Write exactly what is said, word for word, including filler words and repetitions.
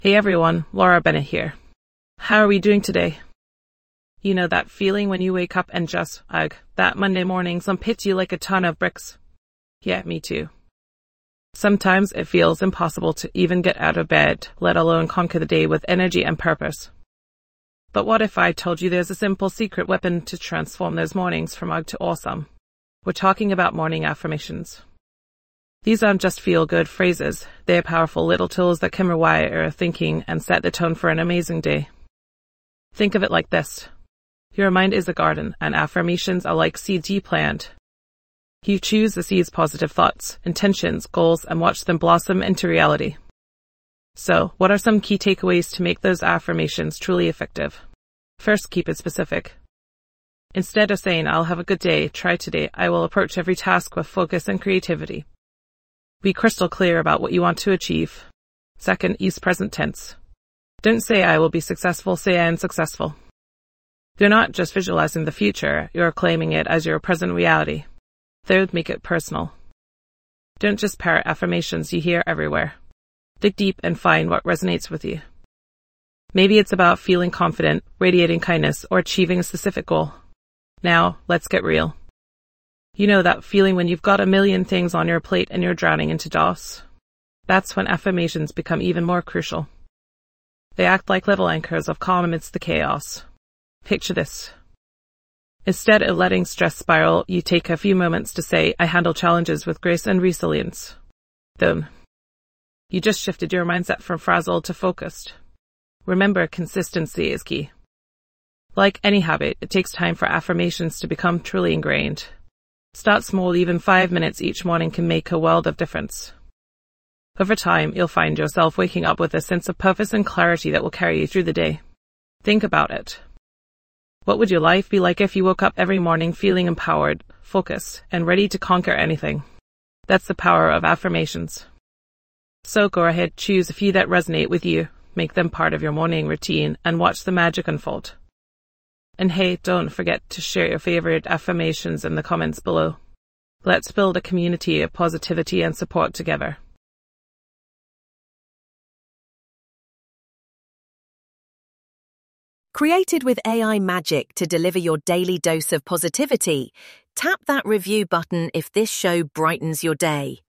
Hey everyone, Laura Bennett here. How are we doing today? You know that feeling when you wake up and just, ugh, that Monday morning some hits you like a ton of bricks? Yeah, me too. Sometimes it feels impossible to even get out of bed, let alone conquer the day with energy and purpose. But what if I told you there's a simple secret weapon to transform those mornings from ugh to awesome? We're talking about morning affirmations. These aren't just feel-good phrases, they're powerful little tools that can rewire your thinking and set the tone for an amazing day. Think of it like this. Your mind is a garden, and affirmations are like seeds you plant. You choose the seeds' positive thoughts, intentions, goals, and watch them blossom into reality. So, what are some key takeaways to make those affirmations truly effective? First, keep it specific. Instead of saying, I'll have a good day, try today, I will approach every task with focus and creativity. Be crystal clear about what you want to achieve. Second, use present tense. Don't say I will be successful, say I am successful. You're not just visualizing the future, you're claiming it as your present reality. Third, make it personal. Don't just parrot affirmations you hear everywhere. Dig deep and find what resonates with you. Maybe it's about feeling confident, radiating kindness, or achieving a specific goal. Now, let's get real. You know that feeling when you've got a million things on your plate and you're drowning into DOS? That's when affirmations become even more crucial. They act like little anchors of calm amidst the chaos. Picture this. Instead of letting stress spiral, you take a few moments to say, I handle challenges with grace and resilience. Boom. You just shifted your mindset from frazzled to focused. Remember, consistency is key. Like any habit, it takes time for affirmations to become truly ingrained. Start small, even five minutes each morning can make a world of difference. Over time, you'll find yourself waking up with a sense of purpose and clarity that will carry you through the day. Think about it. What would your life be like if you woke up every morning feeling empowered, focused, and ready to conquer anything? That's the power of affirmations. So go ahead, choose a few that resonate with you, make them part of your morning routine, and watch the magic unfold. And hey, don't forget to share your favorite affirmations in the comments below. Let's build a community of positivity and support together. Created with A I magic to deliver your daily dose of positivity, tap that review button if this show brightens your day.